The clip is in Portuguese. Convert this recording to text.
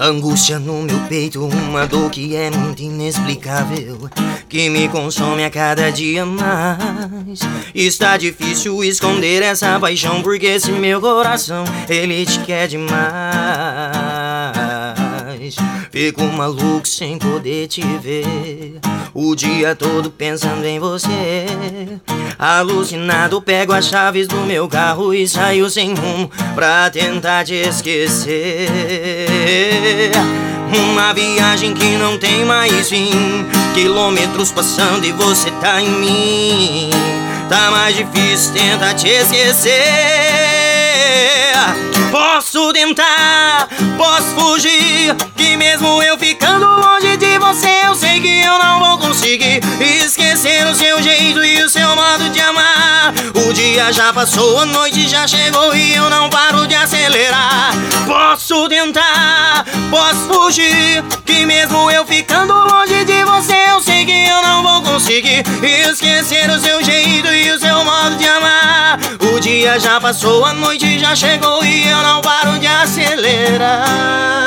Angústia no meu peito, uma dor que é muito inexplicável, que me consome a cada dia mais. Está difícil esconder essa paixão, porque esse meu coração, ele te quer demais. Fico maluco sem poder te ver, o dia todo pensando em você. Alucinado, pego as chaves do meu carro e saio sem rumo pra tentar te esquecer. Uma viagem que não tem mais fim, quilômetros passando e você tá em mim. Tá mais difícil tentar te esquecer. Posso tentar, posso fugir, que mesmo eu ficando longe de você, eu sei que eu não vou conseguir esquecer o seu jeito e o seu modo de amar. O dia já passou, a noite já chegou e eu não paro de acelerar. Posso tentar, posso fugir, que mesmo eu ficando longe de você, eu sei que eu não vou conseguir esquecer o seu jeito e o seu modo de amar. O dia já passou, a noite já chegou e eu não paro de acelerar.